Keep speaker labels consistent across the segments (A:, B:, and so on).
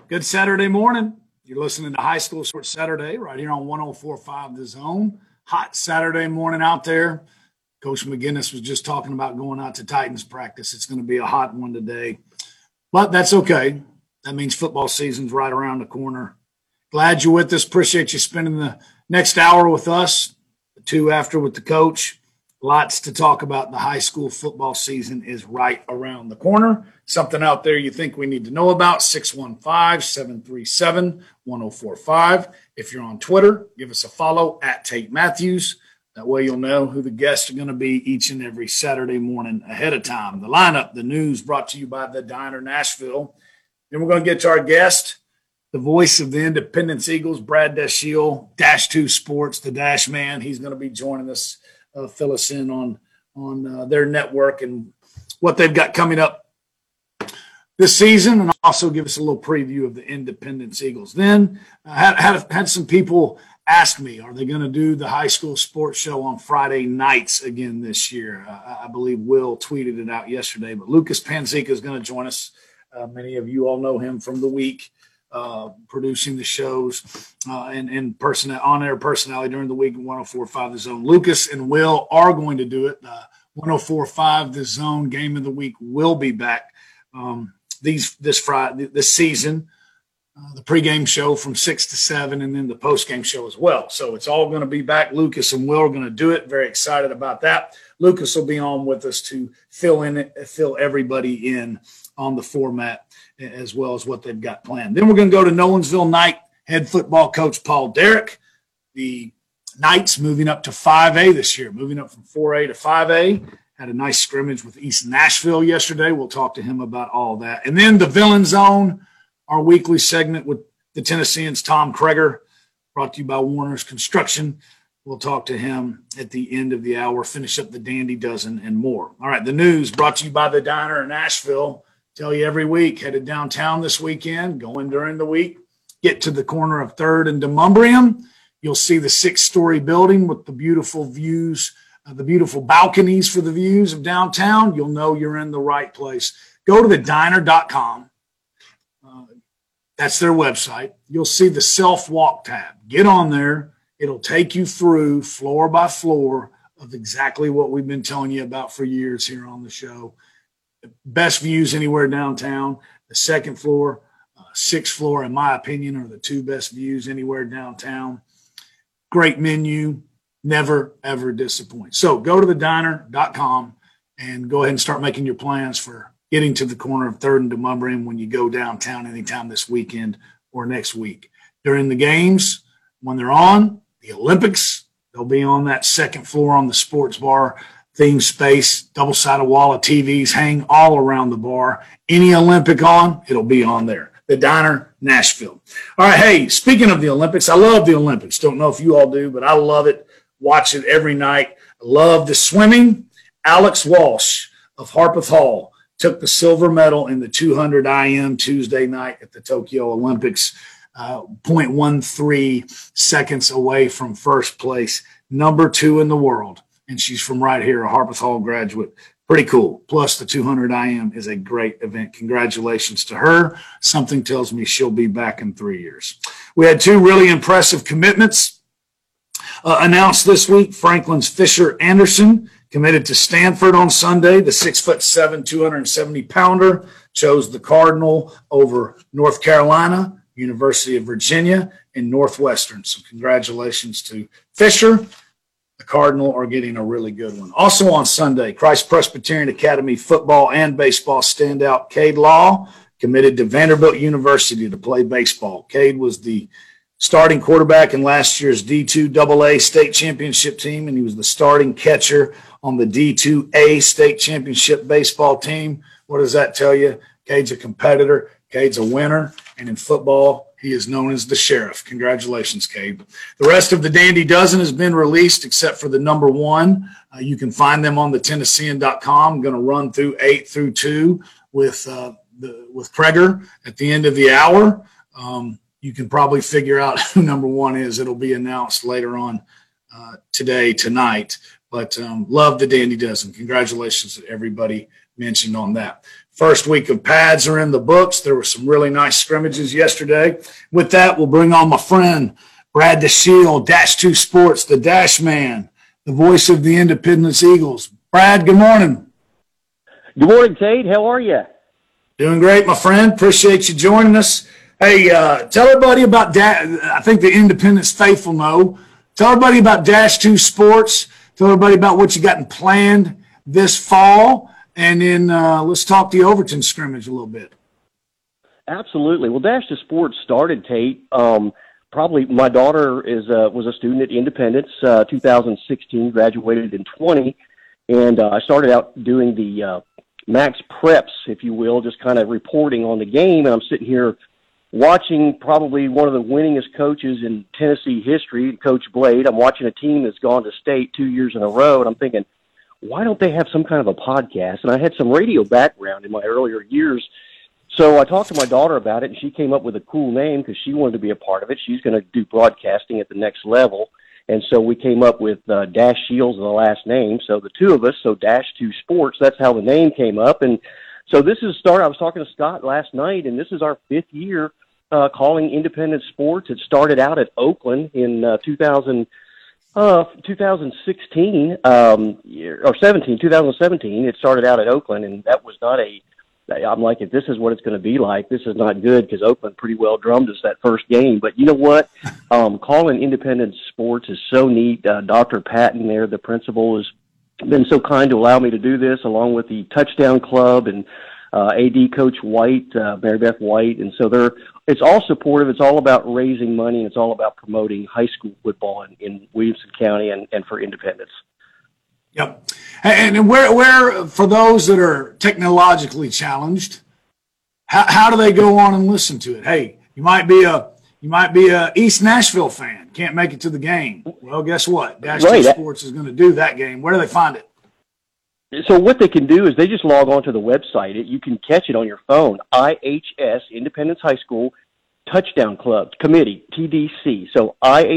A: Good Saturday morning. You're listening to High School Sports Saturday right here on 104.5 The Zone. Hot Saturday morning out there. Coach McGinnis was just talking about going out to Titans practice. It's going to be a hot one today, but that's okay. That means football season's right around the corner. Glad you're with us. Appreciate you spending the next hour with us, the two after with the coach. Lots to talk about. The high school football season is right around the corner. Something out there you think we need to know about, 615-737-1045. If you're on Twitter, give us a follow at Tate Matthews. That way you'll know who the guests are going to be each and every Saturday morning ahead of time. The lineup, the news brought to you by the Diner Nashville. Then we're going to get to our guest, the voice of the Independence Eagles, Brad Dashiell, Dash 2 Sports, the Dash Man. He's going to be joining us, fill us in on their network and what they've got coming up this season, and also give us a little preview of the Independence Eagles. Then had some people ask me, are they going to do the high school sports show on Friday nights again this year? I believe Will tweeted it out yesterday, but Lucas Panzica is going to join us. Many of you all know him from the week, producing the shows and on-air personality during the week in 104.5 The Zone. Lucas and Will are going to do it. 104.5 The Zone Game of the Week will be back this Friday, this season. The pregame show from 6 to 7, and then the postgame show as well. So it's all going to be back. Lucas and Will are going to do it. Very excited about that. Lucas will be on with us to fill everybody in on the format as well as what they've got planned. Then we're going to go to Nolensville Knight head football coach Paul Derrick. The Knights moving up to 5A this year, moving up from 4A to 5A. Had a nice scrimmage with East Nashville yesterday. We'll talk to him about all that. And then the Villain Zone, our weekly segment with the Tennesseans, Tom Kreger, brought to you by Warner's Construction. We'll talk to him at the end of the hour, finish up the Dandy Dozen and more. All right, the news brought to you by the Diner in Nashville. Tell you every week, headed downtown this weekend, going during the week. Get to the corner of 3rd and Demonbreun. You'll see the 6-story building with the beautiful views, the beautiful balconies for the views of downtown. You'll know you're in the right place. Go to thediner.com. That's their website. You'll see the self-walk tab. Get on there. It'll take you through floor by floor of exactly what we've been telling you about for years here on the show. Best views anywhere downtown. The 2nd floor, 6th floor, in my opinion, are the 2 best views anywhere downtown. Great menu. Never, ever disappoint. So go to thediner.com and go ahead and start making your plans for getting to the corner of 3rd and Demonbreun when you go downtown anytime this weekend or next week. During the games, when they're on, the Olympics, they'll be on that 2nd floor on the sports bar theme space, double-sided wall of TVs hang all around the bar. Any Olympic on, it'll be on there. The Diner, Nashville. All right, hey, speaking of the Olympics, I love the Olympics. Don't know if you all do, but I love it. Watch it every night. I love the swimming. Alex Walsh of Harpeth Hall took the silver medal in the 200 IM Tuesday night at the Tokyo Olympics, 0.13 seconds away from first place, number 2 in the world. And she's from right here, a Harpeth Hall graduate. Pretty cool. Plus, the 200 IM is a great event. Congratulations to her. Something tells me she'll be back in 3 years. We had 2 really impressive commitments announced this week. Franklin's Fisher Anderson committed to Stanford on Sunday. The 6'7", 270-pounder chose the Cardinal over North Carolina, University of Virginia, and Northwestern. So congratulations to Fisher. The Cardinal are getting a really good one. Also on Sunday, Christ Presbyterian Academy football and baseball standout Cade Law committed to Vanderbilt University to play baseball. Cade was the starting quarterback in last year's D2 AA state championship team, and he was the starting catcher on the D2A state championship baseball team. What does that tell you? Cade's a competitor. Cade's a winner. And in football, he is known as the Sheriff. Congratulations, Cade. The rest of the Dandy Dozen has been released except for the number 1. You can find them on the Tennessean.com. I'm going to run through 8 through 2 with Kreger at the end of the hour. You can probably figure out who number 1 is. It'll be announced later on tonight. But love the Dandy Dozen. Congratulations to everybody mentioned on that. First week of pads are in the books. There were some really nice scrimmages yesterday. With that, we'll bring on my friend, Brad DeShiel, Dash 2 Sports, the Dash Man, the voice of the Independence Eagles. Brad, good morning.
B: Good morning, Tate. How are you?
A: Doing great, my friend. Appreciate you joining us. Hey, tell everybody about I think the Independence faithful know. Tell everybody about Dash 2 Sports. Tell everybody about what you got planned this fall. And then let's talk the Overton scrimmage a little bit.
B: Absolutely. Well, Dash 2 Sports started, Tate. Probably my daughter was a student at Independence, 2016, graduated in 20. And I started out doing the max preps, if you will, just kind of reporting on the game. And I'm sitting here watching probably one of the winningest coaches in Tennessee history, Coach Blade. I'm watching a team that's gone to state 2 years in a row, and I'm thinking, why don't they have some kind of a podcast? And I had some radio background in my earlier years. So I talked to my daughter about it, and she came up with a cool name because she wanted to be a part of it. She's going to do broadcasting at the next level. And so we came up with Dash Shields as the last name. So the two of us, so Dash 2 Sports, that's how the name came up. And so this is I was talking to Scott last night, and this is our 5th year calling Independence Sports. It started out at Oakland in 2016 or 2017. It started out at Oakland, and that was not I'm like, if this is what it's going to be like, this is not good, because Oakland pretty well drummed us that first game. But you know what? Calling Independence Sports is so neat. Dr. Patton there, the principal, has been so kind to allow me to do this, along with the Touchdown Club and AD Coach White, Mary Beth White. And so it's all supportive. It's all about raising money, and it's all about promoting high school football in Williamson County and for Independence.
A: Yep. And where for those that are technologically challenged, how do they go on and listen to it? Hey, you might be a East Nashville fan, can't make it to the game. Well, guess what? Dash 2 Sports is going to do that game. Where do they find it?
B: So what they can do is they just log on to the website. You can catch it on your phone. IHS, Independence High School Touchdown Club Committee, TDC. So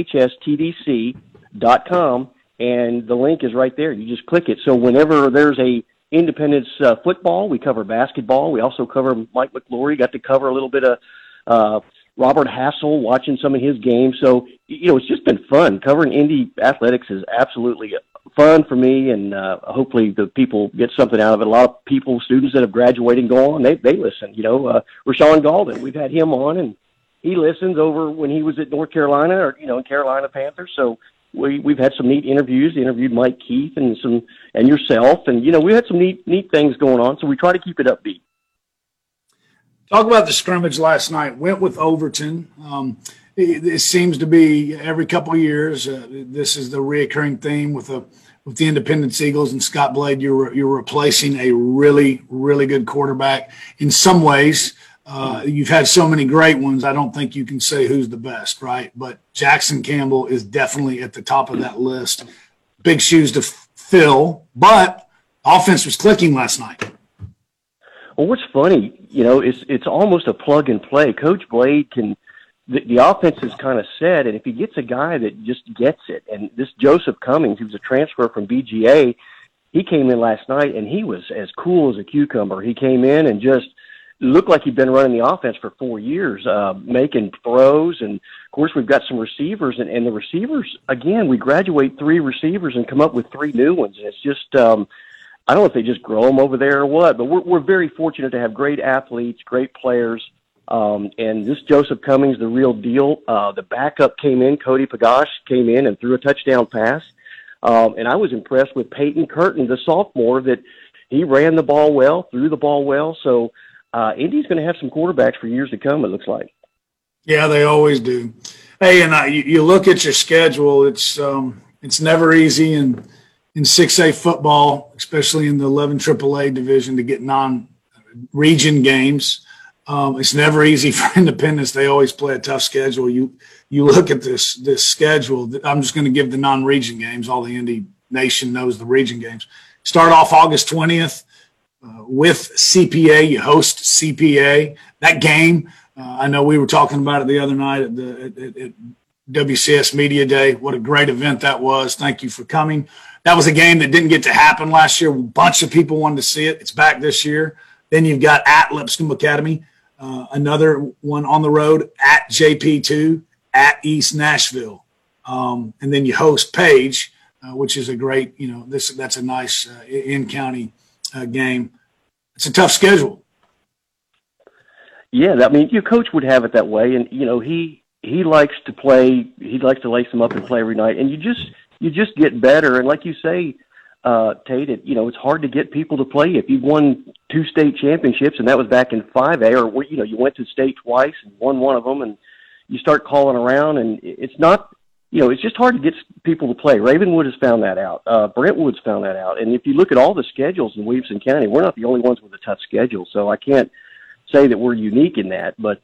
B: IHSTDC.com. And the link is right there. You just click it. So whenever there's a Independence football, we cover basketball. We also cover Mike McGlory. Got to cover a little bit of Robert Hassel, watching some of his games. So, it's just been fun. Covering Indy athletics is absolutely fun for me, and hopefully the people get something out of it. A lot of people, students that have graduated and go on, they listen. Rashawn Galden, we've had him on, and he listens over when he was at North Carolina or, in Carolina Panthers. So, We've had some neat interviews. Interviewed Mike Keith and yourself, and we had some neat things going on. So we try to keep it upbeat.
A: Talk about the scrimmage last night. Went with Overton. It seems to be every couple of years. This is the reoccurring theme with the Independence Eagles and Scott Blade. You're replacing a really, really good quarterback. In some ways, you've had so many great ones, I don't think you can say who's the best, right? But Jackson Campbell is definitely at the top of that list. Big shoes to fill, but offense was clicking last night.
B: Well, what's funny, it's almost a plug and play. Coach Blade the offense is kind of set, and if he gets a guy that just gets it, and this Joseph Cummings, he was a transfer from BGA, he came in last night, and he was as cool as a cucumber. He came in and just looked like he'd been running the offense for 4 years, making throws. And, of course, we've got some receivers. And the receivers, again, we graduate 3 receivers and come up with 3 new ones. And it's just I don't know if they just grow them over there or what, but we're very fortunate to have great athletes, great players. And this Joseph Cummings, the real deal. The backup came in, Cody Pagash came in and threw a touchdown pass. And I was impressed with Peyton Curtin, the sophomore, that he ran the ball well, threw the ball well. So, Indy's going to have some quarterbacks for years to come, it looks like.
A: Yeah, they always do. Hey, and you look at your schedule, it's never easy in 6A football, especially in the 11 AAA division, to get non-region games. It's never easy for Independence. They always play a tough schedule. You look at this schedule. I'm just going to give the non-region games. All the Indy Nation knows the region games. Start off August 20th. With CPA, you host CPA. That game, I know we were talking about it the other night at WCS Media Day. What a great event that was. Thank you for coming. That was a game that didn't get to happen last year. A bunch of people wanted to see it. It's back this year. Then you've got at Lipscomb Academy, another one on the road, at JP2, at East Nashville. And then you host Page, which is a great, that's a nice in-county game. It's a tough schedule.
B: Yeah, I mean, your coach would have it that way, and he likes to play. He likes to lace them up and play every night, and you just get better. And like you say, Tate, it's hard to get people to play. If you've won 2 state championships, and that was back in 5A, or you went to state twice and won one of them, and you start calling around, and it's not. It's just hard to get people to play. Ravenwood has found that out. Brentwood's found that out. And if you look at all the schedules in Williamson County, we're not the only ones with a tough schedule. So I can't say that we're unique in that. But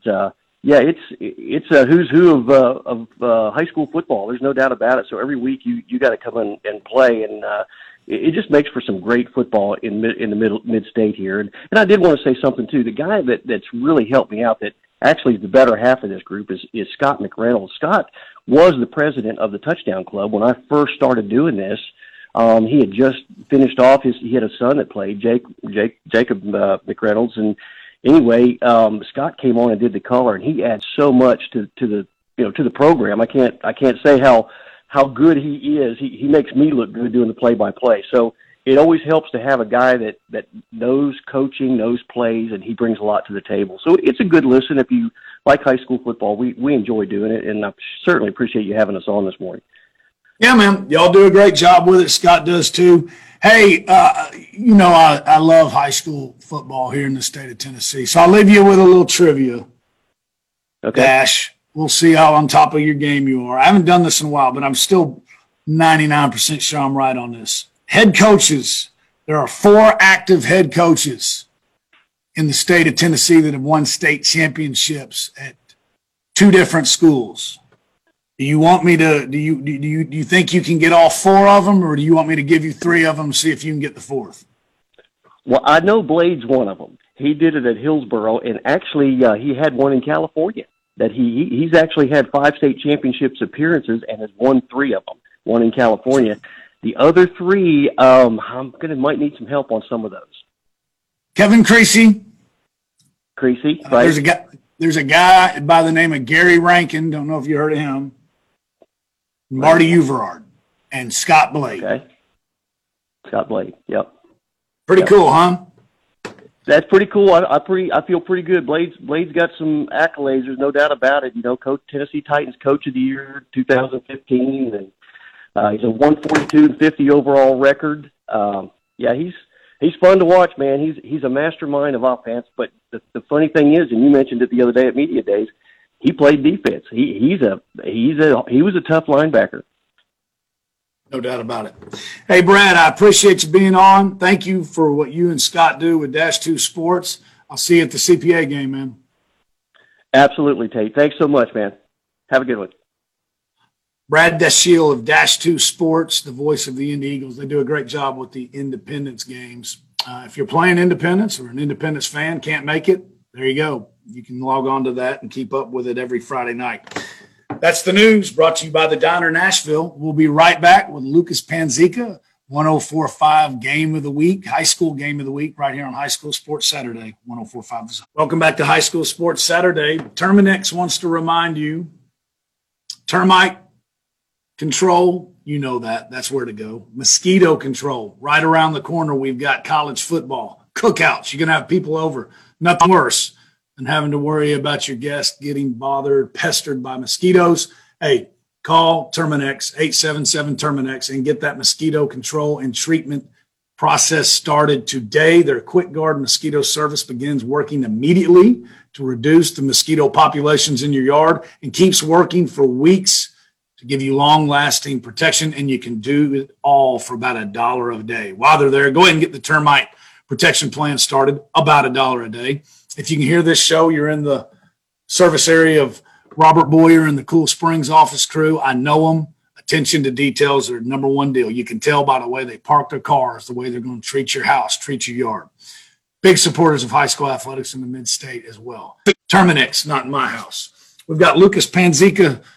B: it's a who's who of high school football. There's no doubt about it. So every week you got to come in and play, and it just makes for some great football in the mid-state here. And I did want to say something too. The guy that's really helped me out, that actually is the better half of this group, is Scott McReynolds. Scott was the president of the Touchdown Club when I first started doing this. He had just finished off he had a son that played, Jacob McReynolds, and anyway, Scott came on and did the color, and he adds so much to the program. I can't say how good he is. He makes me look good doing the play-by-play. So it always helps to have a guy that knows coaching, knows plays, and he brings a lot to the table. So it's a good listen. If you like high school football, we enjoy doing it, and I certainly appreciate you having us on this morning.
A: Yeah, man. Y'all do a great job with it. Scott does too. Hey, I love high school football here in the state of Tennessee. So I'll leave you with a little trivia.
B: Okay.
A: Dash. We'll see how on top of your game you are. I haven't done this in a while, but I'm still 99% sure I'm right on this. Head coaches. There are 4 active head coaches in the state of Tennessee that have won state championships at 2 different schools. Do you want me to? Do you think you can get all 4 of them, or do you want me to give you 3 of them, see if you can get the 4th?
B: Well, I know Blade's one of them. He did it at Hillsboro, and actually he had one in California. That he's actually had 5 state championships appearances and has won 3 of them. One in California. The other 3, might need some help on some of those.
A: Kevin Creasy.
B: Creasy, right?
A: There's a guy by the name of Gary Rankin. Don't know if you heard of him. Marty Uverard and Scott Blade.
B: Okay. Scott Blade. Yep.
A: Pretty cool, huh?
B: That's pretty cool. I feel pretty good. Blade's got some accolades. There's no doubt about it. Coach Tennessee Titans Coach of the Year 2015, and he's a 142-50 overall record. He's fun to watch, man. He's a mastermind of offense. But the funny thing is, and you mentioned it the other day at media days, he played defense. He was a tough linebacker.
A: No doubt about it. Hey, Brad, I appreciate you being on. Thank you for what you and Scott do with Dash 2 Sports. I'll see you at the CPA game, man.
B: Absolutely, Tate. Thanks so much, man. Have a good one.
A: Brad Dashiell of Dash 2 Sports, the voice of the Indy Eagles. They do a great job with the Independence games. If you're playing Independence or an Independence fan, can't make it, there you go. You can log on to that and keep up with it every Friday night. That's the news brought to you by the Diner Nashville. We'll be right back with Lucas Panzica, 104.5 Game of the Week, High School Game of the Week, right here on High School Sports Saturday, 104.5. Welcome back to High School Sports Saturday. Terminix wants to remind you, termite control, you know that. That's where to go. Mosquito control. Right around the corner, we've got college football. Cookouts. You're going to have people over. Nothing worse than having to worry about your guests getting bothered, pestered by mosquitoes. Hey, call Terminix, 877-TERMINX, and get that mosquito control and treatment process started today. Their Quick Guard mosquito service begins working immediately to reduce the mosquito populations in your yard and keeps working for weeks to give you long-lasting protection, and you can do it all for about $1 a day. While they're there, go ahead and get the termite protection plan started, about $1 a day. If you can hear this show, you're in the service area of Robert Boyer and the Cool Springs office crew. I know them. Attention to details are number one deal. You can tell by the way they park their cars, the way they're going to treat your house, treat your yard. Big supporters of high school athletics in the mid-state as well. Terminix, not in my house. We've got Lucas Panzica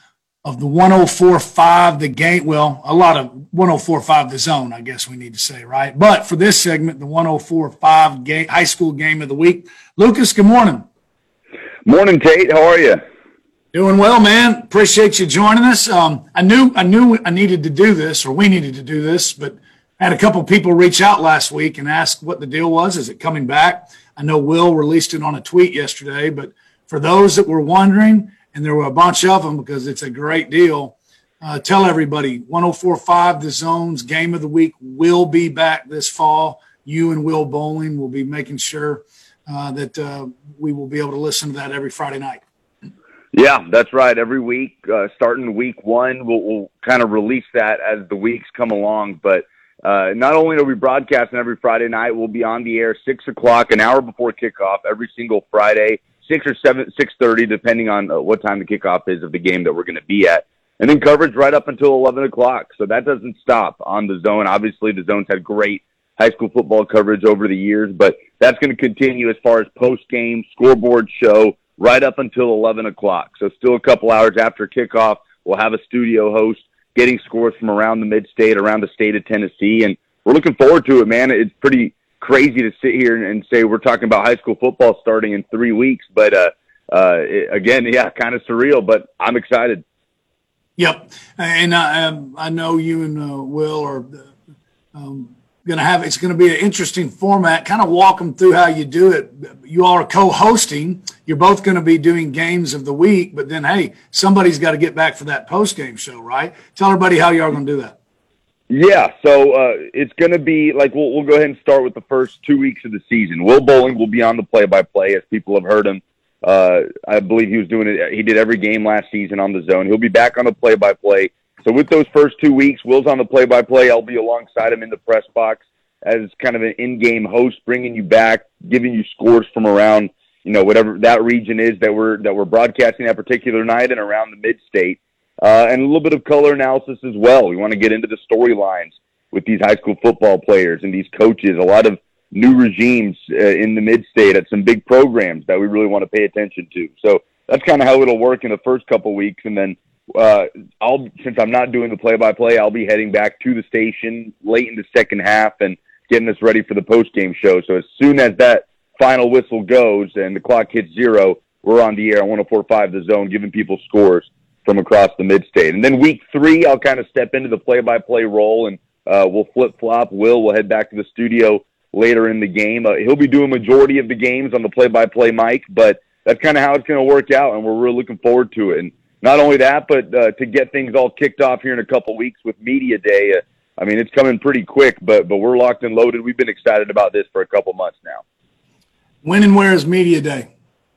A: of the 104.5, the game. Well, a lot of 104.5, the zone, I guess we need to say, right? But for this segment, the 104.5 game, high school game of the week. Lucas, good morning.
C: Morning, Tate. How are you?
A: Doing well, man. Appreciate you joining us. I knew I needed to do this, or we needed to do this, but I had a couple people reach out last week and ask what the deal was. Is it coming back? I know Will released it on a tweet yesterday, but for those that were wondering, and there were a bunch of them because it's a great deal, tell everybody 104.5, the Zone's game of the week will be back this fall. You and Will Bowling will be making sure that we will be able to listen to that every Friday night.
C: Yeah, that's right. Every week, starting week one, we'll kind of release that as the weeks come along. But not only are we broadcasting every Friday night, we'll be on the air 6 o'clock, an hour before kickoff, every single Friday, 6 or 6:30, depending on what time the kickoff is of the game that we're going to be at. And then coverage right up until 11 o'clock. So that doesn't stop on the Zone. Obviously, the Zone's had great high school football coverage over the years, but that's going to continue as far as post-game, scoreboard show, right up until 11 o'clock. So still a couple hours after kickoff, we'll have a studio host getting scores from around the mid-state, around the state of Tennessee, and we're looking forward to it, man. It's pretty crazy to sit here and say we're talking about high school football starting in 3 weeks, but again, yeah, kind of surreal, but I'm excited.
A: Yep, and I know you and Will are going to have, it's going to be an interesting format. Kind of walk them through how you do it. You all are co-hosting. You're both going to be doing games of the week, but then, hey, somebody's got to get back for that post-game show, right? Tell everybody how you are going to do that.
C: Yeah, so it's going to be like we'll go ahead and start with the first 2 weeks of the season. Will Bowling will be on the play-by-play, as people have heard him. I believe he was doing it. He did every game last season on the Zone. He'll be back on the play-by-play. So with those first 2 weeks, Will's on the play-by-play. I'll be alongside him in the press box as kind of an in-game host, bringing you back, giving you scores from around, whatever that region is that we're broadcasting that particular night and around the mid-state. And a little bit of color analysis as well. We want to get into the storylines with these high school football players and these coaches, a lot of new regimes in the mid-state at some big programs that we really want to pay attention to. So that's kind of how it'll work in the first couple weeks. And then since I'm not doing the play-by-play, I'll be heading back to the station late in the second half and getting us ready for the post-game show. So as soon as that final whistle goes and the clock hits 0, we're on the air on 104.5 The Zone, giving people scores from across the mid-state. And then week 3, I'll kind of step into the play-by-play role, and we'll flip-flop. Will head back to the studio later in the game. He'll be doing majority of the games on the play-by-play mic, but that's kind of how it's going to work out, and we're really looking forward to it. And not only that, but to get things all kicked off here in a couple weeks with Media Day. It's coming pretty quick, but we're locked and loaded. We've been excited about this for a couple months now.
A: When and where is Media Day?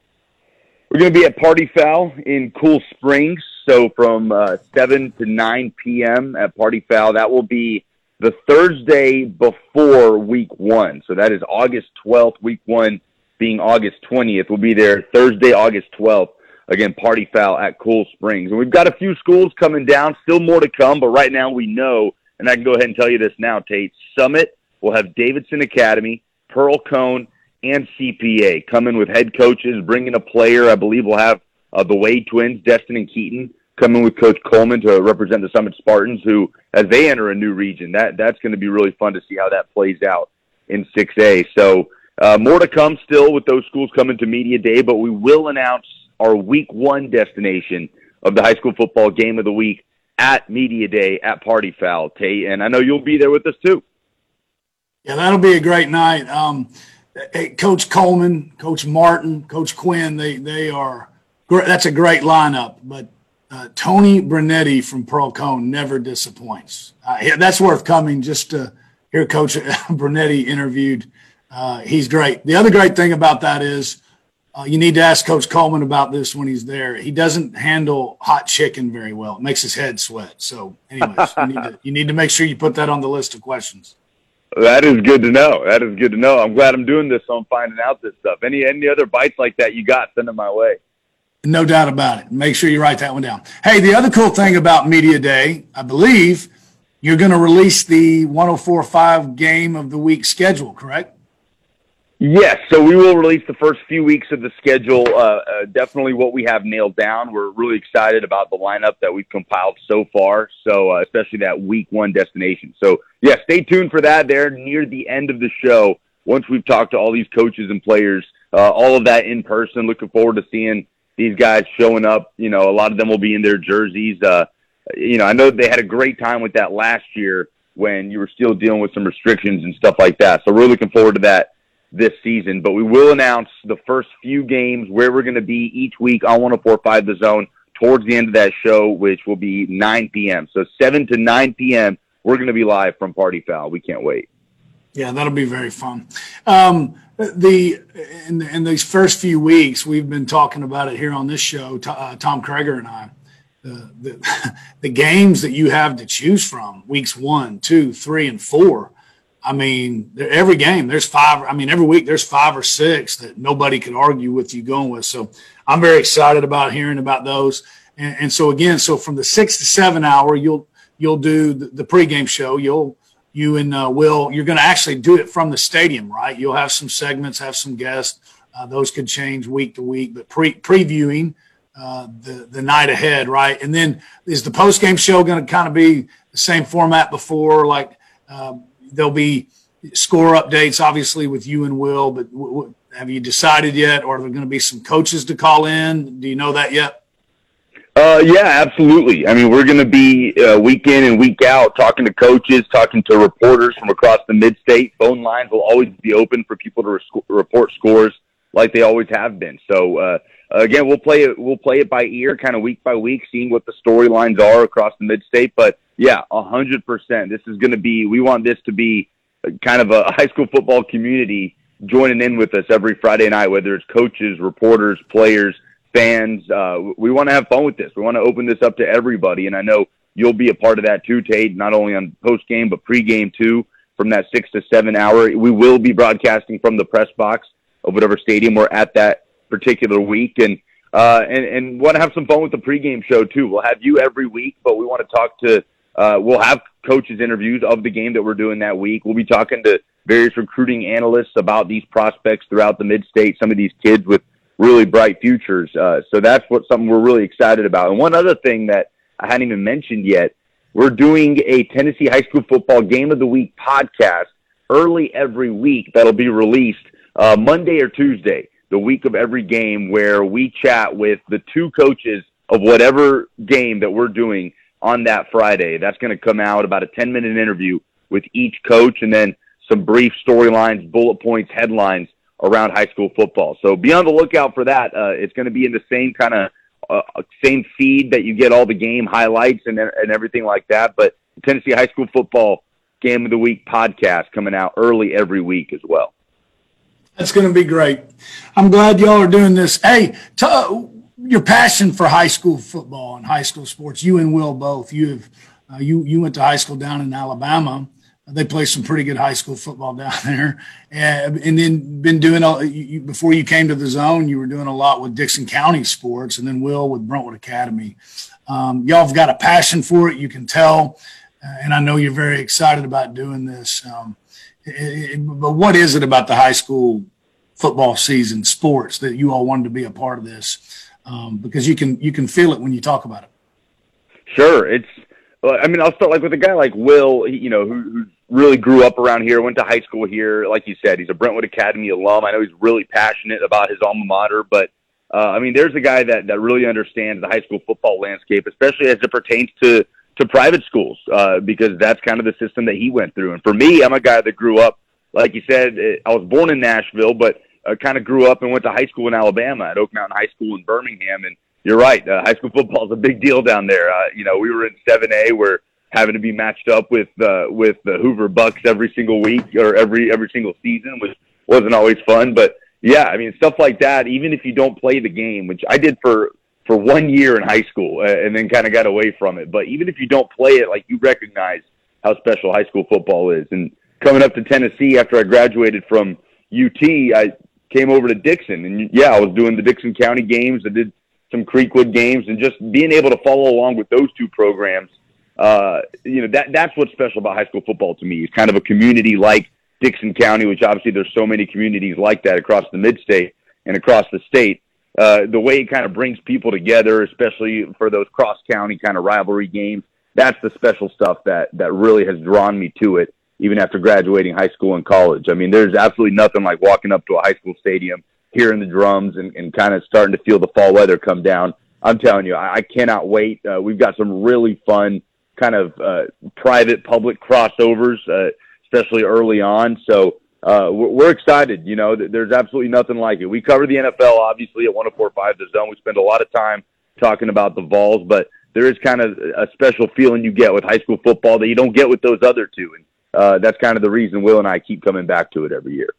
C: We're going to be at Party Foul in Cool Springs. So from 7 to 9 p.m. at Party Foul. That will be the Thursday before week 1. So that is August 12th, week 1 being August 20th. We'll be there Thursday, August 12th. Again, Party Foul at Cool Springs. And we've got a few schools coming down, still more to come, but right now we know, and I can go ahead and tell you this now, Tate, Summit will have Davidson Academy, Pearl Cone, and CPA coming with head coaches, bringing a player. I believe we'll have the Wade twins, Destin and Keaton, coming with Coach Coleman to represent the Summit Spartans, who, as they enter a new region, that's going to be really fun to see how that plays out in 6A. So more to come still with those schools coming to Media Day, but we will announce our week 1 destination of the high school football game of the week at Media Day at Party Foul, Tate, and I know you'll be there with us too.
A: Yeah, that'll be a great night. Coach Coleman, Coach Martin, Coach Quinn, they are great. That's a great lineup, but Tony Brunetti from Pearl Cone never disappoints. That's worth coming just to hear Coach Brunetti interviewed. He's great. The other great thing about that is you need to ask Coach Coleman about this when he's there. He doesn't handle hot chicken very well. It makes his head sweat. So anyways, you need to make sure you put that on the list of questions.
C: That is good to know. I'm glad I'm doing this, so I'm finding out this stuff. Any other bites like that you got, send them my way.
A: No doubt about it. Make sure you write that one down. Hey, the other cool thing about Media Day, I believe you're going to release the 104.5 game of the week schedule, correct?
C: Yes, so we will release the first few weeks of the schedule. Definitely what we have nailed down. We're really excited about the lineup that we've compiled so far, so especially that week 1 destination. So, yeah, stay tuned for that there near the end of the show. Once we've talked to all these coaches and players, all of that in person, looking forward to seeing these guys showing up. You know, a lot of them will be in their jerseys. You know, I know they had a great time with that last year when you were still dealing with some restrictions and stuff like that. So we're looking forward to that this season, but we will announce the first few games where we're going to be each week on 104.5 The Zone towards the end of that show, which will be 9 p.m. So 7 to 9 p.m., we're going to be live from Party Foul. We can't wait.
A: Yeah, that'll be very fun. In these first few weeks, we've been talking about it here on this show, Tom Krager and I, the games that you have to choose from, weeks 1, 2, 3, and 4. I mean, every game, there's 5. I mean, every week there's 5 or 6 that nobody could argue with you going with. So I'm very excited about hearing about those. And so again, so from the 6 to 7 hour, you'll do the pregame show. You and Will, you're going to actually do it from the stadium, right? You'll have some segments, have some guests. Those could change week to week, but previewing the night ahead, right? And then is the postgame show going to kind of be the same format before, like there'll be score updates, obviously, with you and Will, but have you decided yet, or are there going to be some coaches to call in? Do you know that yet?
C: Yeah, absolutely. I mean, we're going to be week in and week out talking to coaches, talking to reporters from across the mid-state. Phone lines will always be open for people to report scores like they always have been. So, again, we'll play it by ear, kind of week by week, seeing what the storylines are across the mid-state. But, yeah, 100%. This is going to be – we want this to be kind of a high school football community joining in with us every Friday night, whether it's coaches, reporters, players, fans. We want to have fun with this. We want to open this up to everybody, and I know you'll be a part of that too, Tate, not only on post-game but pre-game too, from that 6 to 7 hour. We will be broadcasting from the press box of whatever stadium we're at that particular week, and want to have some fun with the pregame show too. We'll have you every week, but we want to talk to we'll have coaches interviews of the game that we're doing that week. We'll be talking to various recruiting analysts about these prospects throughout the mid-state, some of these kids with really bright futures. So that's something we're really excited about. And one other thing that I hadn't even mentioned yet, we're doing a Tennessee High School Football Game of the Week podcast early every week that'll be released Monday or Tuesday, the week of every game, where we chat with the 2 coaches of whatever game that we're doing on that Friday. That's going to come out, about a 10-minute interview with each coach, and then some brief storylines, bullet points, headlines around high school football. So be on the lookout for that. It's going to be in the same kind of same feed that you get all the game highlights and everything like that. But the Tennessee High School Football Game of the Week podcast coming out early every week as well.
A: That's going to be great. I'm glad y'all are doing this. Hey, your passion for high school football and high school sports, you and Will both. You went to high school down in Alabama. They play some pretty good high school football down there. And then been doing before you came to the Zone, you were doing a lot with Dixon County sports, and then Will with Brentwood Academy. Y'all have got a passion for it, you can tell, and I know you're very excited about doing this. But what is it about the high school football season sports that you all wanted to be a part of this? Because you can feel it when you talk about it.
C: Sure. I'll start with a guy like Will, who really grew up around here, went to high school here. Like you said, he's a Brentwood Academy alum. I know he's really passionate about his alma mater, but there's a guy that really understands the high school football landscape, especially as it pertains to private schools, because that's kind of the system that he went through. And for me, I'm a guy that grew up, like you said, I was born in Nashville, but kind of grew up and went to high school in Alabama at Oak Mountain High School in Birmingham. And you're right, high school football is a big deal down there. We were in 7A. We're having to be matched up with the Hoover Bucks every single week or every single season, which wasn't always fun. But yeah, stuff like that, even if you don't play the game, which I did for 1 year in high school and then kind of got away from it. But even if you don't play it, you recognize how special high school football is. And coming up to Tennessee after I graduated from UT, I came over to Dixon. And I was doing the Dixon County games. I did some Creekwood games, and just being able to follow along with those 2 programs, that's what's special about high school football to me. It's kind of a community like Dixon County, which obviously there's so many communities like that across the mid-state and across the state. The way it kind of brings people together, especially for those cross-county kind of rivalry games, that's the special stuff that really has drawn me to it, even after graduating high school and college. I mean, there's absolutely nothing like walking up to a high school stadium, hearing the drums, and kind of starting to feel the fall weather come down. I'm telling you, I cannot wait. We've got some really fun kind of private public crossovers, especially early on. So we're excited. You know, there's absolutely nothing like it. We cover the NFL, obviously, at 104.5 The Zone. We spend a lot of time talking about the Vols, but there is kind of a special feeling you get with high school football that you don't get with those other two. And that's kind of the reason Will and I keep coming back to it every year.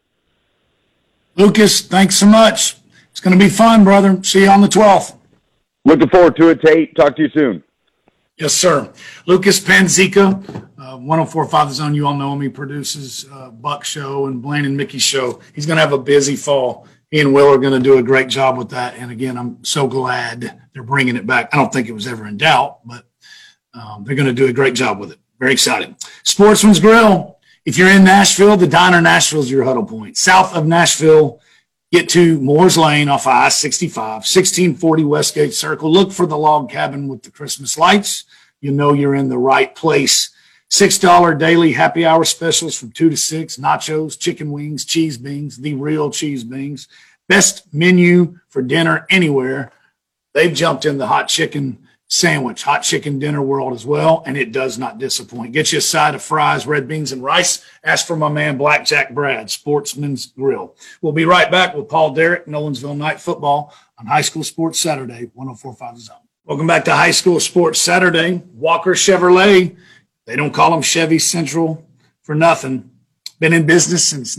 A: Lucas, thanks so much. It's going to be fun, brother. See you on the 12th.
C: Looking forward to it, Tate. Talk to you soon.
A: Yes, sir. Lucas Panzica, 104.5 The Zone. You all know him. He produces Buck Show and Blaine and Mickey Show. He's going to have a busy fall. He and Will are going to do a great job with that. And, again, I'm so glad they're bringing it back. I don't think it was ever in doubt, but they're going to do a great job with it. Very excited. Sportsman's Grill. If you're in Nashville, the Diner Nashville is your huddle point. South of Nashville, get to Moore's Lane off I-65, 1640 Westgate Circle. Look for the log cabin with the Christmas lights. You know you're in the right place. $6 daily happy hour specials from 2 to 6. Nachos, chicken wings, cheese beans, the real cheese beans. Best menu for dinner anywhere. They've jumped in the hot chicken sandwich, hot chicken dinner world as well, and it does not disappoint. Get you a side of fries, red beans, and rice. Ask for my man Blackjack Brad, Sportsman's Grill. We'll be right back with Paul Derrick, Nolensville Night Football on High School Sports Saturday, 104.5 The Zone. Welcome back to High School Sports Saturday. Walker Chevrolet, they don't call them Chevy Central for nothing. Been in business since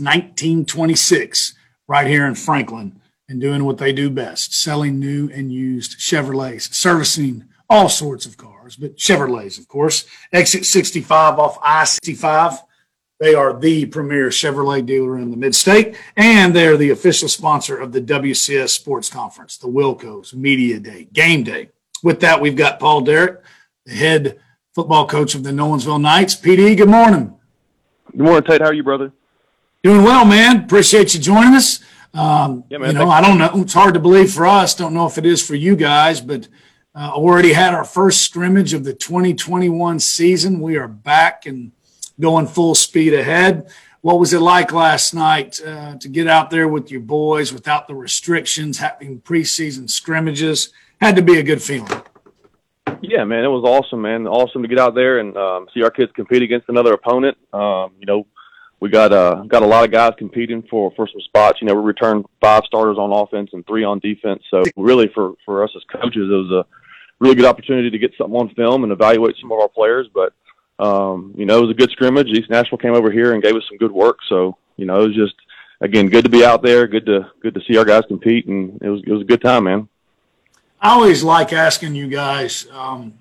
A: 1926 right here in Franklin and doing what they do best, selling new and used Chevrolets, servicing all sorts of cars, but Chevrolets, of course. Exit 65 off I-65. They are the premier Chevrolet dealer in the Mid-State, and they are the official sponsor of the WCS Sports Conference, the Wilco's Media Day, Game Day. With that, we've got Paul Derrick, the head football coach of the Nolensville Knights. PD, good morning.
D: Good morning, Tate. How are you, brother?
A: Doing well, man. Appreciate you joining us.
D: Man,
A: I don't know. It's hard to believe for us. Don't know if it is for you guys, but already had our first scrimmage of the 2021 season. We are back and going full speed ahead. What was it like last night to get out there with your boys without the restrictions, having preseason scrimmages? Had to be a good feeling.
D: Yeah, man, it was awesome, man. Awesome to get out there and see our kids compete against another opponent. We got a lot of guys competing for some spots. We returned 5 starters on offense and 3 on defense. So really for us as coaches, it was a really good opportunity to get something on film and evaluate some of our players. But, it was a good scrimmage. East Nashville came over here and gave us some good work. So, it was just, again, good to be out there, good to see our guys compete, and it was a good time, man.
A: I always like asking you guys,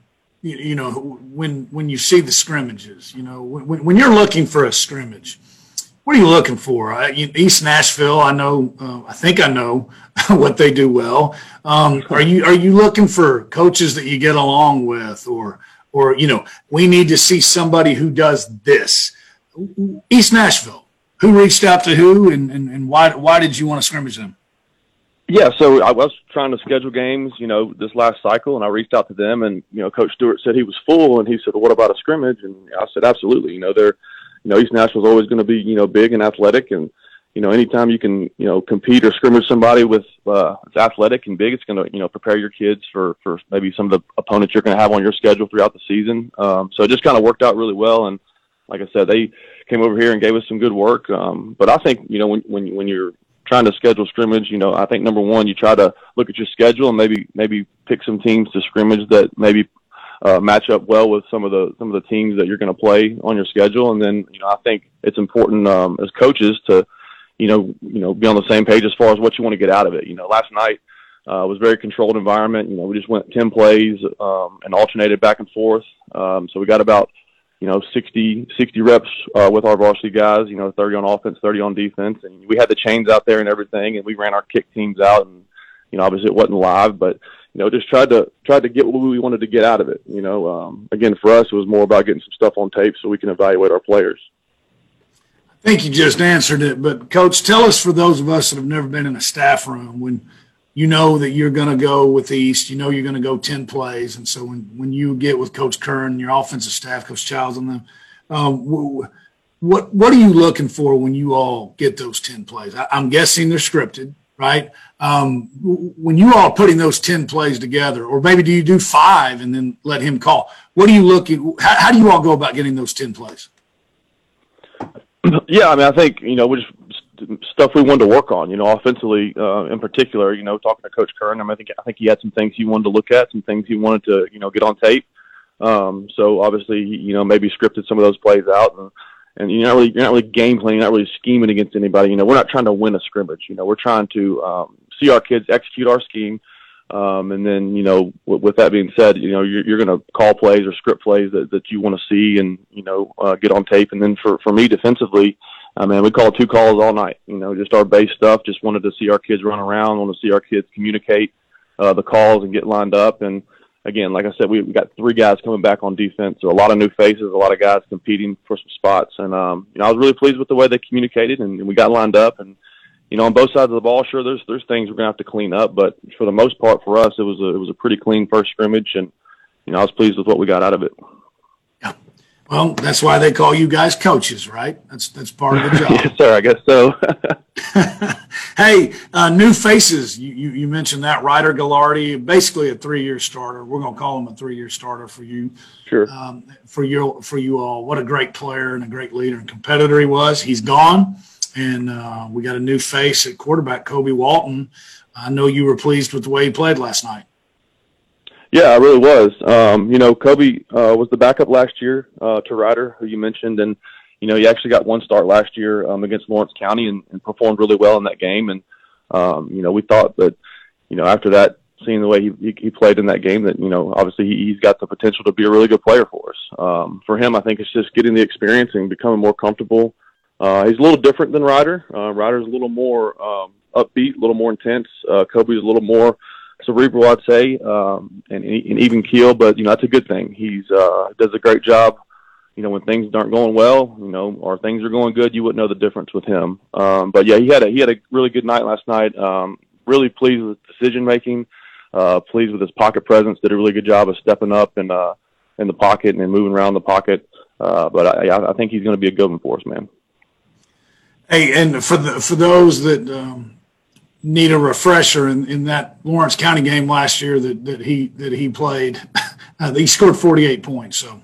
A: when you see the scrimmages, when you're looking for a scrimmage, what are you looking for? East Nashville, I think I know what they do well. Are you looking for coaches that you get along with, or we need to see somebody who does this? East Nashville, who reached out to who, and why did you want to scrimmage them?
D: Yeah, so I was trying to schedule games, this last cycle, and I reached out to them, and, Coach Stewart said he was full, and he said, well, what about a scrimmage? And I said, absolutely. East Nashville's always going to be, big and athletic, and, anytime you can, compete or scrimmage somebody with it's athletic and big, it's going to, prepare your kids for maybe some of the opponents you're going to have on your schedule throughout the season. So it just kind of worked out really well, and like I said, they came over here and gave us some good work. But I think, when you're trying to schedule scrimmage, I think number one, you try to look at your schedule and maybe pick some teams to scrimmage that maybe match up well with some of the teams that you're going to play on your schedule. And then, I think it's important as coaches to, be on the same page as far as what you want to get out of it. Last night was a very controlled environment. We just went 10 plays and alternated back and forth. So we got about 60 reps with our varsity guys, 30 on offense, 30 on defense. And we had the chains out there and everything, and we ran our kick teams out. And, obviously it wasn't live, but, just tried to get what we wanted to get out of it. Again, for us, it was more about getting some stuff on tape so we can evaluate our players.
A: I think you just answered it, but Coach, tell us, for those of us that have never been in a staff room, when you know that you're going to go with East, you know you're going to go 10 plays, and so when you get with Coach Kern, your offensive staff, Coach Childs, and them, what are you looking for when you all get those 10 plays? I'm guessing they're scripted, right? When you all are putting those 10 plays together, or maybe do you do 5 and then let him call? What do you look at? How do you all go about getting those 10 plays?
D: Yeah, I mean, I think, we just stuff we wanted to work on, offensively in particular, talking to Coach Kern, I think he had some things he wanted to look at, some things he wanted to, get on tape. So obviously, maybe scripted some of those plays out, and you're not really game planning, you're not really scheming against anybody. We're not trying to win a scrimmage. We're trying to see our kids execute our scheme. And then, with that being said, you're going to call plays or script plays that you want to see and, get on tape. And then for me defensively, we called 2 calls all night, just our base stuff. Just wanted to see our kids run around, want to see our kids communicate the calls and get lined up. And again, like I said, we got 3 guys coming back on defense. So a lot of new faces, a lot of guys competing for some spots. And, I was really pleased with the way they communicated, and we got lined up. And, on both sides of the ball, sure, there's things we're going to have to clean up. But for the most part, for us, it was a pretty clean first scrimmage. And, I was pleased with what we got out of it.
A: Yeah. Well, that's why they call you guys coaches, right? That's part of the job.
D: Yes, sir, I guess so.
A: Hey, new faces. You mentioned that. Ryder Gallardi, basically a 3-year starter. We're going to call him a 3-year starter for you.
D: Sure.
A: For you all. What a great player and a great leader and competitor he was. He's gone. And we got a new face at quarterback, Kobe Walton. I know you were pleased with the way he played last night.
D: Yeah, I really was. Kobe was the backup last year to Ryder, who you mentioned, and he actually got 1 start last year against Lawrence County and performed really well in that game. And we thought that after that, seeing the way he played in that game, that obviously he's got the potential to be a really good player for us. For him, I think it's just getting the experience and becoming more comfortable. He's a little different than Ryder. Ryder's a little more upbeat, a little more intense. Kobe's a little more cerebral, I'd say, and even keel, but that's a good thing. He's does a great job. When things aren't going well, or things are going good, you wouldn't know the difference with him. But yeah, he had a really good night last night. Really pleased with decision making. Pleased with his pocket presence. Did a really good job of stepping up and in the pocket and moving around the pocket. But I think he's going to be a good one for us, man.
A: Hey, and for those that need a refresher in that Lawrence County game last year that he played, he scored 48 points. So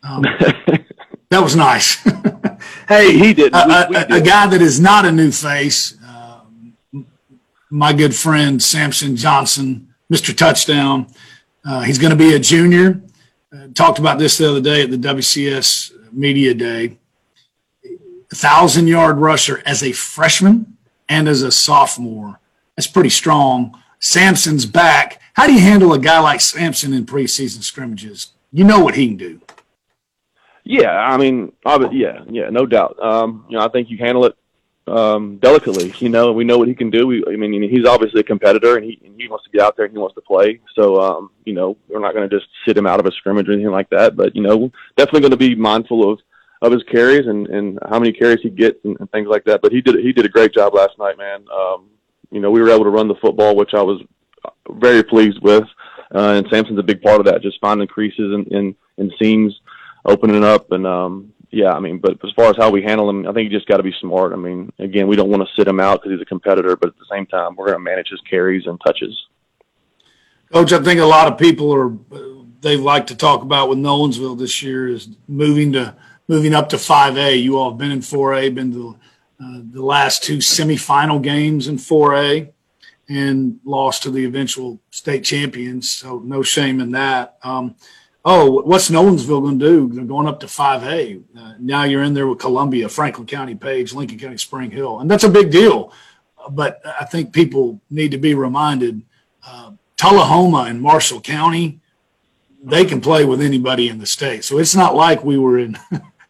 A: that was nice. Hey,
D: he did.
A: A guy that is not a new face, my good friend Samson Johnson, Mr. Touchdown. He's going to be a junior. Talked about this the other day at the WCS Media Day. 1,000-yard rusher as a freshman and as a sophomore. That's pretty strong. Samson's back. How do you handle a guy like Samson in preseason scrimmages? You know what he can do.
D: Yeah, I mean, yeah, no doubt. I think you handle it delicately. We know what he can do. He's obviously a competitor, and he wants to get out there and he wants to play. So, we're not going to just sit him out of a scrimmage or anything like that. But, definitely going to be mindful of his carries and how many carries he gets and things like that. But he did a great job last night, man. We were able to run the football, which I was very pleased with. And Samson's a big part of that, just finding creases and seams, opening it up. And, but as far as how we handle him, I think you just got to be smart. Again, we don't want to sit him out because he's a competitor, but at the same time, we're going to manage his carries and touches.
A: Coach, I think a lot of people they like to talk about with Nolensville this year is moving up to 5A. You all have been in 4A, been to the last 2 semifinal games in 4A, and lost to the eventual state champions. So no shame in that. What's Nolensville going to do? They're going up to 5A. Now you're in there with Columbia, Franklin County, Page, Lincoln County, Spring Hill, and that's a big deal. But I think people need to be reminded, Tullahoma and Marshall County, they can play with anybody in the state. So it's not like we were in,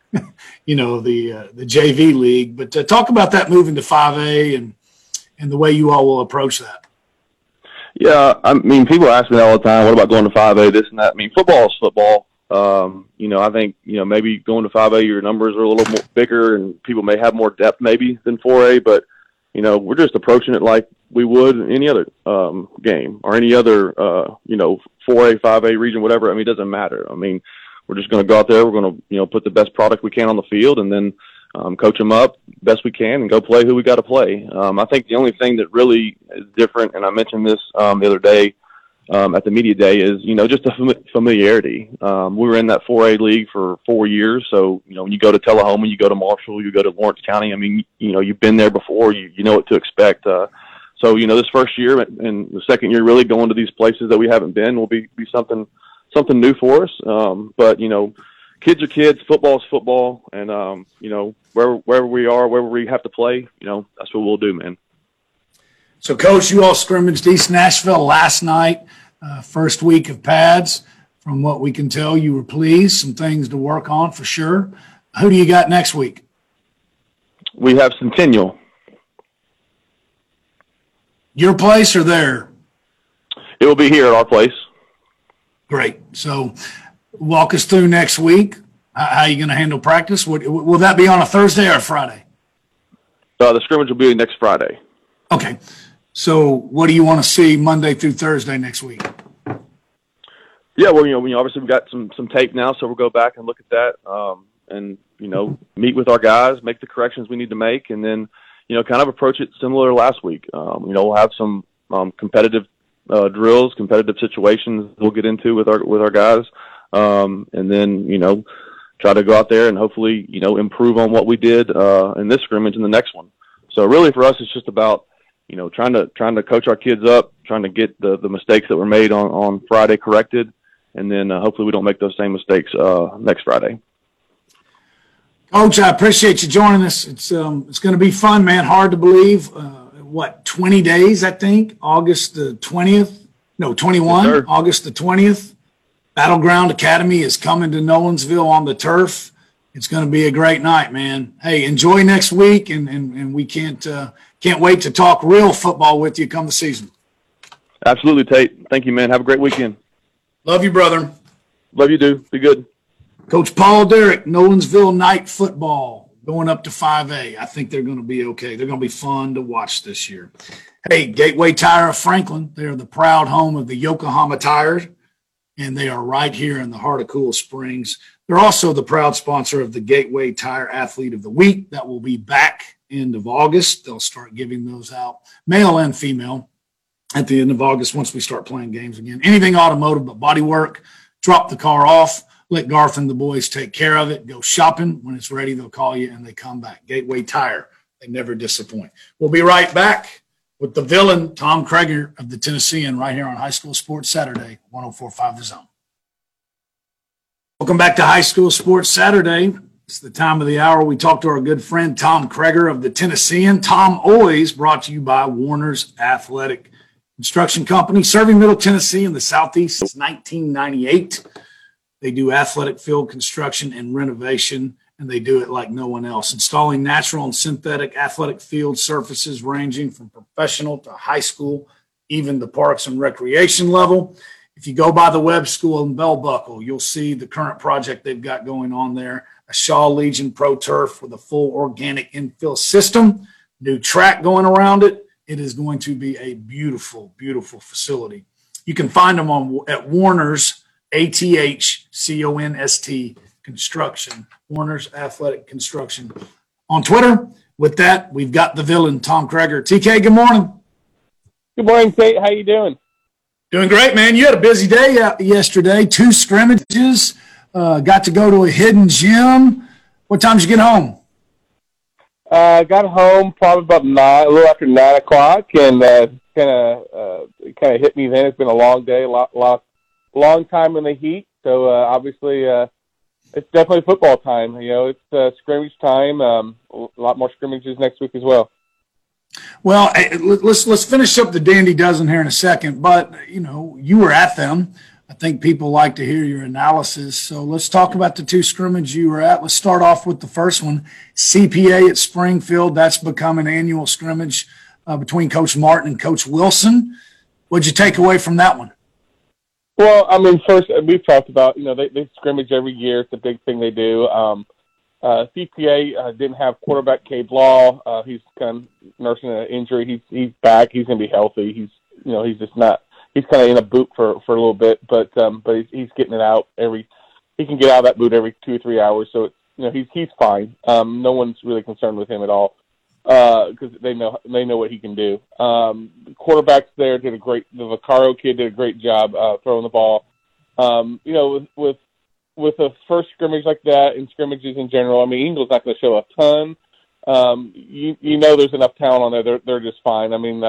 A: the JV league. But talk about that moving to 5A and the way you all will approach that.
D: Yeah, people ask me all the time, what about going to 5A, this and that. Football is football. I think, maybe going to 5A, your numbers are a little more bigger and people may have more depth maybe than 4A, but, we're just approaching it like we would any other game or any other, 4A, 5A region, whatever. I mean, it doesn't matter. I mean, we're just going to go out there. We're going to, put the best product we can on the field and then coach them up best we can and go play who we got to play. I think the only thing that really is different, and I mentioned this the other day at the media day, is, just the familiarity. We were in that 4A league for 4 years. So, when you go to Tullahoma, you go to Marshall, you go to Lawrence County, I mean, you've been there before, you know what to expect. So, this first year and the second year really going to these places that we haven't been will be something new for us. But, kids are kids, football is football, and, wherever we are, wherever we have to play, that's what we'll do, man.
A: So, Coach, you all scrimmaged East Nashville last night, first week of pads. From what we can tell, you were pleased, some things to work on for sure. Who do you got next week?
D: We have Centennial.
A: Your place or there?
D: It will be here at our place.
A: Great. So walk us through next week. How are you going to handle practice? Will that be on a Thursday or a Friday?
D: The scrimmage will be next Friday.
A: Okay. So what do you want to see Monday through Thursday next week?
D: Yeah, well, obviously we've got some tape now, so we'll go back and look at that and, meet with our guys, make the corrections we need to make, and then, kind of approach it similar to last week. We'll have some competitive drills, competitive situations we'll get into with our guys, and then, try to go out there and hopefully, improve on what we did in this scrimmage and the next one. So really for us, it's just about, trying to coach our kids up, trying to get the mistakes that were made on Friday corrected, and then hopefully we don't make those same mistakes next Friday.
A: Coach, I appreciate you joining us. It's going to be fun, man. Hard to believe. 20 days, I think, August the 20th. No, 21,
D: yes,
A: August the 20th. Battleground Academy is coming to Nolensville on the turf. It's going to be a great night, man. Hey, enjoy next week, and we can't wait to talk real football with you come the season.
D: Absolutely, Tate. Thank you, man. Have a great weekend.
A: Love you, brother.
D: Love you, dude. Be good.
A: Coach Paul Derrick, Nolensville Night Football, going up to 5A. I think they're going to be okay. They're going to be fun to watch this year. Hey, Gateway Tire of Franklin, they're the proud home of the Yokohama Tires, and they are right here in the heart of Cool Springs. They're also the proud sponsor of the Gateway Tire Athlete of the Week. That will be back end of August. They'll start giving those out, male and female, at the end of August once we start playing games again. Anything automotive but body work, drop the car off, let Garth and the boys take care of it, go shopping. When it's ready, they'll call you and they come back. Gateway Tire, they never disappoint. We'll be right back with the villain, Tom Kreger of the Tennessean, right here on High School Sports Saturday, 104.5 The Zone. Welcome back to High School Sports Saturday. It's the time of the hour we talk to our good friend Tom Kreger of the Tennessean. Tom always brought to you by Warner's Athletic Construction Company, serving Middle Tennessee in the Southeast since 1998. They do athletic field construction and renovation, and they do it like no one else, installing natural and synthetic athletic field surfaces ranging from professional to high school, even the parks and recreation level. If you go by the Webb School in Bell Buckle, you'll see the current project they've got going on there, a Shaw Legion Pro Turf with a full organic infill system, new track going around it. It is going to be a beautiful, beautiful facility. You can find them at Warner's, ATHCONST Construction, Warner's Athletic Construction. On Twitter, with that, we've got the villain, Tom Kreger. TK, good morning.
E: Good morning, Tate. How you doing?
A: Doing great, man. You had a busy day yesterday, 2 scrimmages, got to go to a hidden gym. What time did you get home?
E: Got home probably about a little after 9 o'clock, and kind of hit me then. It's been a long day, long time in the heat. So obviously, it's definitely football time. It's scrimmage time. A lot more scrimmages next week as well.
A: Well, let's finish up the Dandy Dozen here in a second. But you were at them. I think people like to hear your analysis. So let's talk about the 2 scrimmages you were at. Let's start off with the first one, CPA at Springfield. That's become an annual scrimmage between Coach Martin and Coach Wilson. What'd you take away from that one?
E: Well, I mean, first, we've talked about, they scrimmage every year. It's a big thing they do. CPA didn't have quarterback Cade Law. He's kind of nursing an injury. He's back. He's going to be healthy. He's just not. He's kind of in a boot for a little bit, but he's getting it out he can get out of that boot every 2 or 3 hours. So he's fine. No one's really concerned with him at all because they know what he can do. The quarterbacks there did the Vaccaro kid did a great job throwing the ball. With a first scrimmage like that and scrimmages in general, I mean, Ingles not going to show a ton. There's enough talent on there. They're just fine. I mean,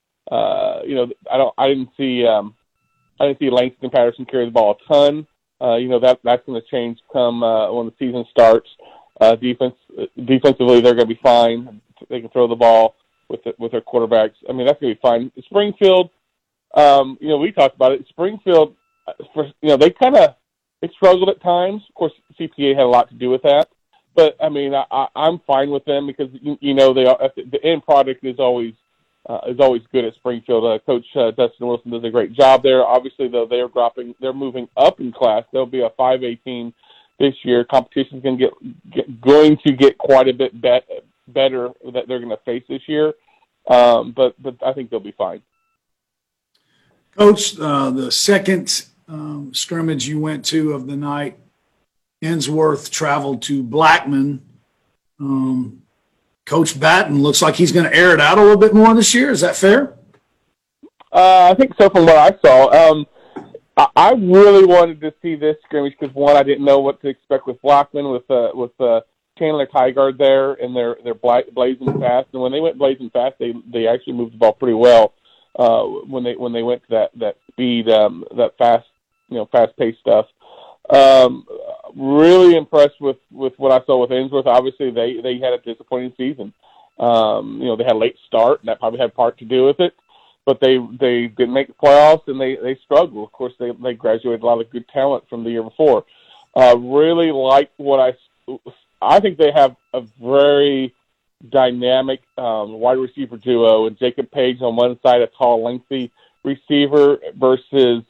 E: I didn't see Langston Patterson carry the ball a ton. That's going to change come when the season starts. Defensively, they're going to be fine. They can throw the ball with their quarterbacks. I mean, that's going to be fine. Springfield, we talked about it. Springfield, they struggled at times. Of course, CPA had a lot to do with that. But I mean, I'm fine with them because the end product is always good at Springfield. Coach Dustin Wilson does a great job there. Obviously, though, they're moving up in class. They'll be a 5A team this year. Competition's going to get quite a bit better that they're going to face this year. But I think they'll be fine.
A: Coach, the second scrimmage you went to of the night, Ensworth traveled to Blackman. Coach Batten looks like he's going to air it out a little bit more this year. Is that fair?
E: I think so from what I saw. I really wanted to see this scrimmage because, one, I didn't know what to expect with Blackman, with Chandler Tygard there, and they're blazing fast. And when they went blazing fast, they actually moved the ball pretty well when they went to that speed, that fast-paced stuff. Really impressed with what I saw with Ensworth. Obviously, they had a disappointing season. They had a late start, and that probably had part to do with it. But they didn't make the playoffs, and they struggled. Of course, they graduated a lot of good talent from the year before. Really like what I think they have a very dynamic wide receiver duo, and Jacob Page on one side, a tall, lengthy receiver, versus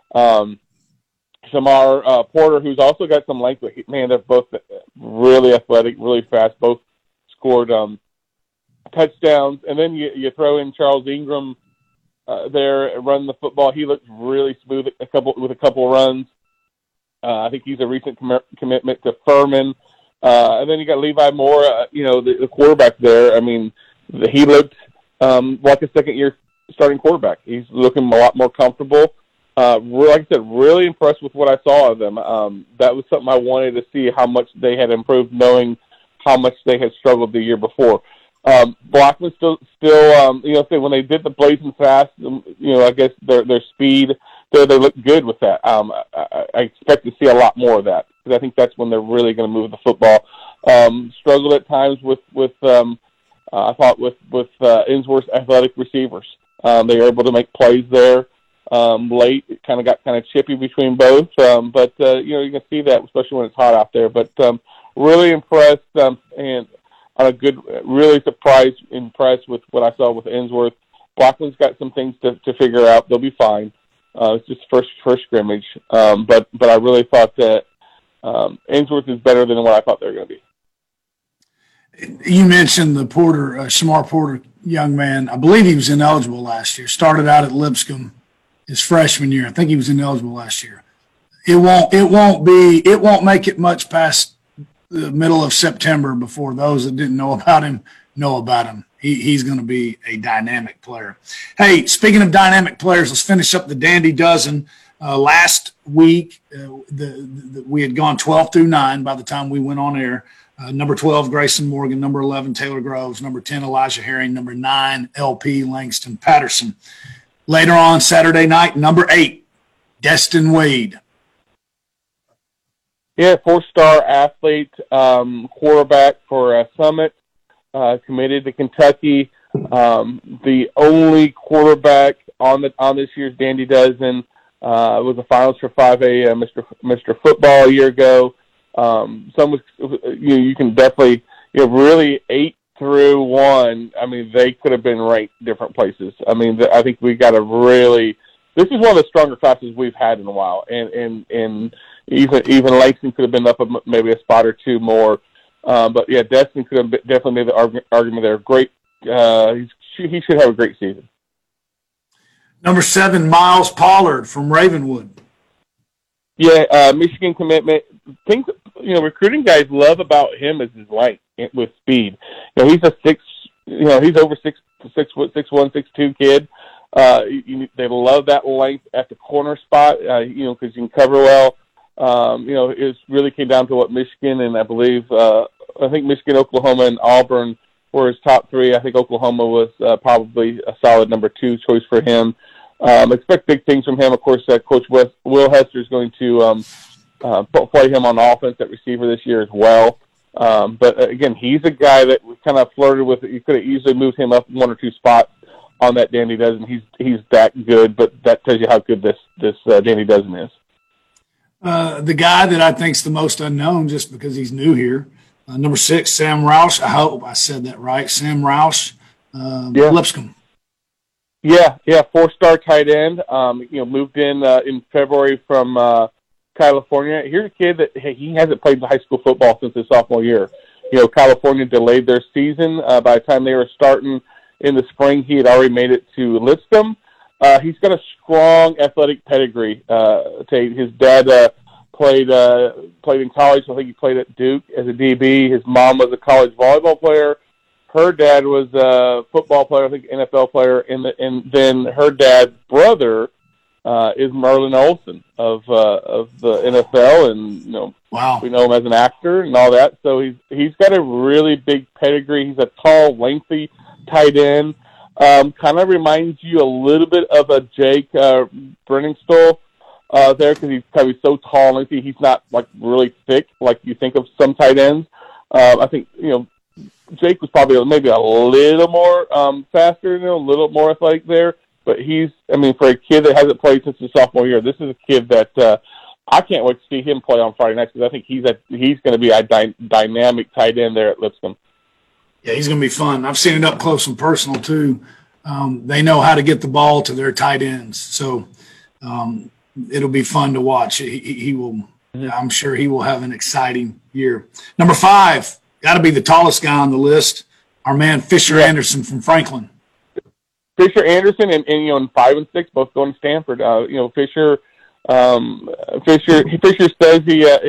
E: Shamar Porter, who's also got some length. Man, they're both really athletic, really fast. Both scored touchdowns. And then you throw in Charles Ingram there running the football. He looked really smooth with a couple of runs. I think he's a recent commitment to Furman. And then you got Levi Moore, the quarterback there. I mean, he looked like a second-year starting quarterback. He's looking a lot more comfortable. Like I said, really impressed with what I saw of them. That was something I wanted to see, how much they had improved, knowing how much they had struggled the year before. Blackman still, when they did the blazing fast, I guess their speed, they looked good with that. I expect to see a lot more of that, because I think that's when they're really going to move the football. Struggled at times with I thought with Ensworth's athletic receivers. They were able to make plays there. Late, it kind of chippy between both, but you can see that, especially when it's hot out there. But really impressed, and on a good, really impressed with what I saw with Ensworth. Blackman's got some things to figure out. They'll be fine. It's just first scrimmage, but I really thought that Ensworth is better than what I thought they were going to be.
A: You mentioned the Shamar Porter young man. I believe he was ineligible last year. Started out at Lipscomb his freshman year. I think he was ineligible last year. It won't make it much past the middle of September before those that didn't know about him know about him. He's going to be a dynamic player. Hey, speaking of dynamic players, let's finish up the Dandy Dozen. Last week, we had gone 12 through 9 by the time we went on air. Number 12, Grayson Morgan. Number 11, Taylor Groves. Number 10, Elijah Herring. Number 9, LP Langston Patterson. Later on Saturday night, number 8, Destin Wade.
E: Yeah, 4-star athlete, quarterback for Summit, committed to Kentucky. The only quarterback on this year's Dandy Dozen was the finals for 5A Mr. Football a year ago. You can definitely, really 8 through 1. I mean, they could have been ranked different places. I mean, I think we got a really this is one of the stronger classes we've had in a while, and even Langston could have been up maybe a spot or two more. But yeah, Destin could have definitely made the argument there. Great, he should have a great season.
A: Number 7, Miles Pollard from Ravenwood.
E: Yeah, Michigan commitment. Things recruiting guys love about him is his length with speed. He's a he's over 6'1", 6'2" kid. They love that length at the corner spot. Because you can cover well. It really came down to what Michigan and I think Michigan, Oklahoma, and Auburn were his top 3. I think Oklahoma was probably a solid number 2 choice for him. Expect big things from him. Of course, Coach Will Hester is going to play him on offense at receiver this year as well. But again, he's a guy that we kind of flirted with. You could have easily moved him up 1 or 2 spots on that Dandy Dozen. He's that good, but that tells you how good this Dandy Dozen is.
A: The guy that I think is the most unknown, just because he's new here, number 6, Sam Roush. I hope I said that right. Sam Roush, Lipscomb.
E: Yeah, 4-star tight end. Moved in February from California. Here's a kid that he hasn't played high school football since his sophomore year. California delayed their season. By the time they were starting in the spring, he had already made it to Lipscomb. He's got a strong athletic pedigree. His dad played in college. I think he played at Duke as a DB. His mom was a college volleyball player. Her dad was a football player, I think NFL player, and then her dad's brother is Merlin Olsen of the NFL, and
A: wow,
E: we know him as an actor and all that. So he's got a really big pedigree. He's a tall, lengthy tight end. Kind of reminds you a little bit of a Jake Brenningstoll there, because he's so tall and lengthy. He's not like really thick like you think of some tight ends. I think Jake was probably maybe a little more faster, a little more athletic there. But for a kid that hasn't played since his sophomore year, this is a kid that I can't wait to see him play on Friday nights, because I think he's going to be a dynamic tight end there at Lipscomb.
A: Yeah, he's going to be fun. I've seen it up close and personal too. They know how to get the ball to their tight ends, so it'll be fun to watch. He will. I'm sure he will have an exciting year. Number 5. Got to be the tallest guy on the list, our man Fisher Anderson from Franklin.
E: Fisher Anderson and 5 and 6 both going to Stanford. Fisher says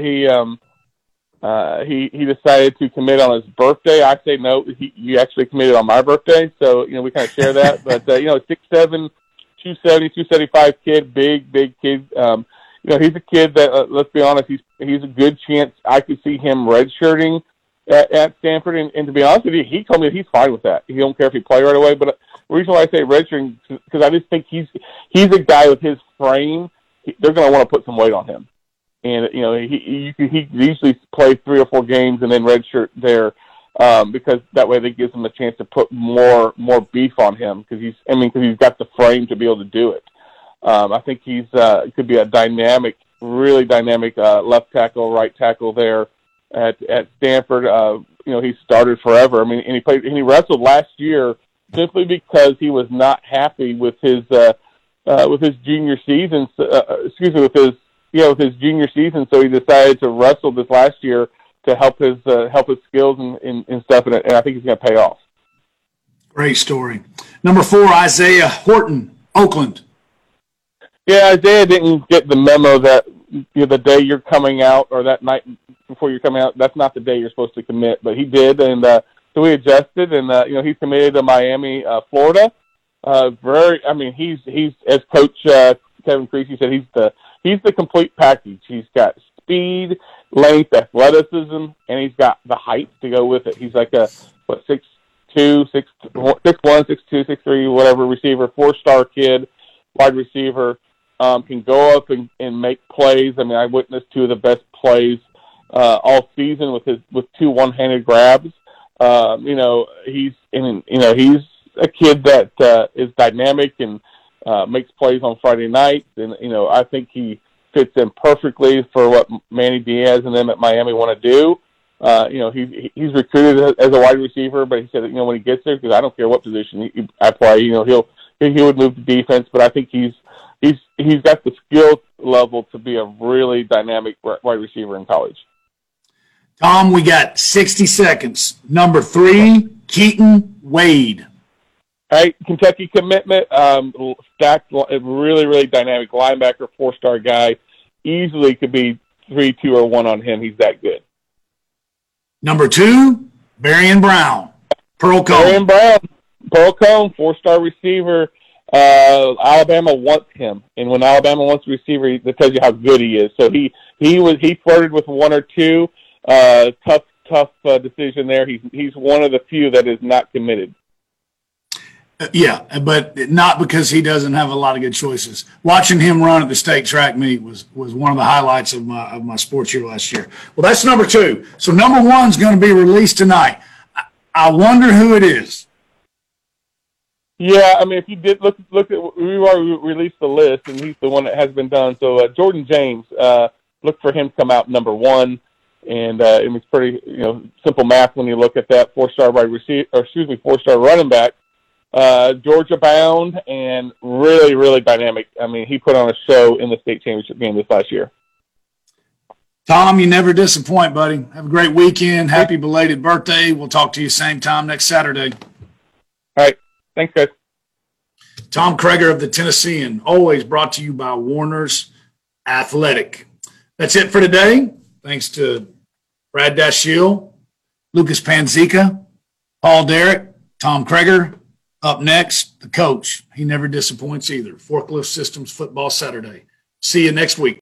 E: he decided to commit on his birthday. I say no, you actually committed on my birthday, so we kind of share that. But 6'7", 270, 275 kid, big kid. He's a kid that let's be honest, he's a good chance I could see him redshirting at Stanford, and to be honest with you, he told me that he's fine with that. He don't care if he play right away. But the reason why I say redshirting, because I just think he's a guy with his frame. They're going to want to put some weight on him, and he usually play 3 or 4 games and then redshirt there, because that way they gives him a chance to put more beef on him, because he's got the frame to be able to do it. I think he could be a really dynamic left tackle, right tackle there at Stanford. He started forever. And he wrestled last year simply because he was not happy with his junior season. With his junior season. So he decided to wrestle this last year to help his skills and stuff. And I think he's going to pay off.
A: Great story. Number 4, Isaiah Horton, Oakland.
E: Yeah, Isaiah didn't get the memo that the day you're coming out, or that night before you're coming out, that's not the day you're supposed to commit. But he did, and so we adjusted, and he's committed to Miami, Florida. He's as Coach Kevin Creasy said, he's the complete package. He's got speed, length, athleticism, and he's got the height to go with it. He's like 6'2", 6'1", 6'2", 6'3", whatever receiver, 4-star kid, wide receiver. Can go up and make plays. I witnessed 2 of the best plays all season with 2 one-handed grabs. He's a kid that is dynamic and makes plays on Friday nights, and I think he fits in perfectly for what Manny Diaz and them at Miami want to do. He's recruited as a wide receiver, but he said that, when he gets there, because I don't care what position I play, he would move to defense. But I think he's he's got the skill level to be a really dynamic wide receiver in college.
A: Tom, we got 60 seconds. Number 3, Keaton Wade.
E: Hey, Kentucky commitment, stacked, really, really dynamic linebacker, 4-star guy. Easily could be 3, 2, or 1 on him. He's that good.
A: Number 2, Barian Brown. Pearl Cone.
E: Barian Brown, Pearl Cone, 4-star receiver. Alabama wants him, and when Alabama wants a receiver, that tells you how good he is. So he flirted with 1 or 2. Tough decision there. He's one of the few that is not committed.
A: Yeah, but not because he doesn't have a lot of good choices. Watching him run at the state track meet was one of the highlights of my sports year last year. Well, that's number 2. So number 1's going to be released tonight. I wonder who it is.
E: Yeah, I mean, if you did look at, we've already released the list, and he's the one that has been done. So Jordan James, look for him to come out number 1, and it was pretty simple math when you look at that 4-star wide receiver, 4-star running back. Georgia bound and really, really dynamic. I mean, he put on a show in the state championship game this last year.
A: Tom, you never disappoint, buddy. Have a great weekend. Happy belated birthday. We'll talk to you same time next Saturday.
E: All right. Thanks, guys.
A: Tom Kreger of the Tennessean, always brought to you by Warner's Athletic. That's it for today. Thanks to Brad Dashiell, Lucas Panzica, Paul Derrick, Tom Kreger. Up next, the coach. He never disappoints either. Forklift Systems Football Saturday. See you next week.